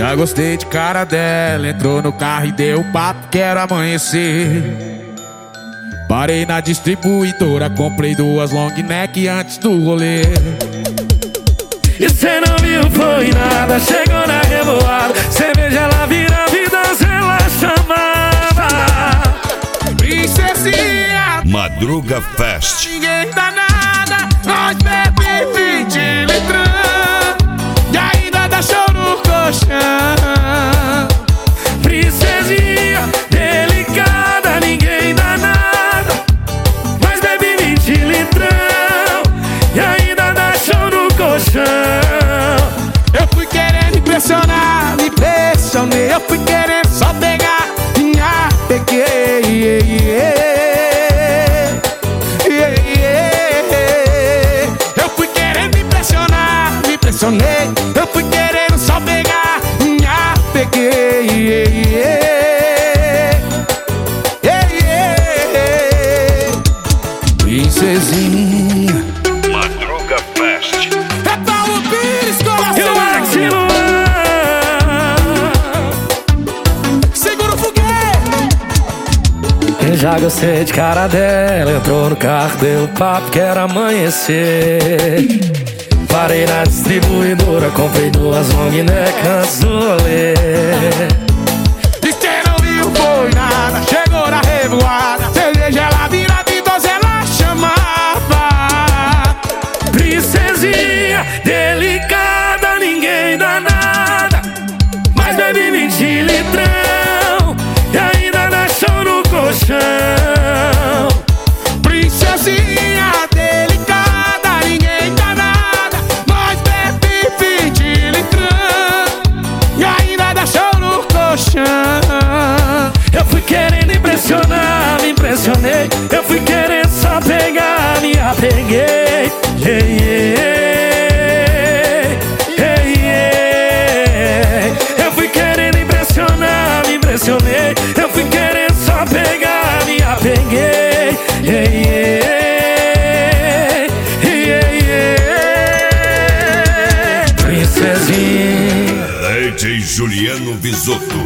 Já gostei de cara dela, entrou no carro e deu papo, quero amanhecer. Parei na distribuidora, comprei 2 long neck antes do rolê. E cê não viu, foi nada, chegou na revoada, cerveja ela vira vida, ela chamava Princesinha Madruga Fest. Ninguém dá nada, nós bebe 20 litrão e ainda dá show no colchão. Princesinha delicada, ninguém dá nada, mas bebe 20 litrão e ainda dá show no colchão. Eu fui querendo impressionar, me impressionei. Eu fui querendo só pegar, minha peguei. Eu fui querendo impressionar, me impressionei. Eu fui querendo só pegar, minha peguei. Princesinha Madruga Fest. é Paulo Pires, Eu coração. Segura o foguete. Eu já gostei de cara dela, entrou no carro, deu papo, quero amanhecer. Parei na distribuidora, comprei 2 long neck antes do rolê. E cê não viu, foi nada, chegou na revoada, cerveja ela vira vida, ela chamava Princesinha delicada, ninguém dá nada, mas bebe 20 litrão e ainda dá show no colchão. Princesinha delicada, ninguém dá nada, nós bebe 20 litrão e ainda dá show no colchão. Eu fui querendo impressionar, me impressionei. Eu fui querendo só pegar, me apeguei. Eu fui querendo impressionar, me impressionei. Eu fui querendo só pegar, me apeguei. Princesinha. DJ Juliano Bisotto.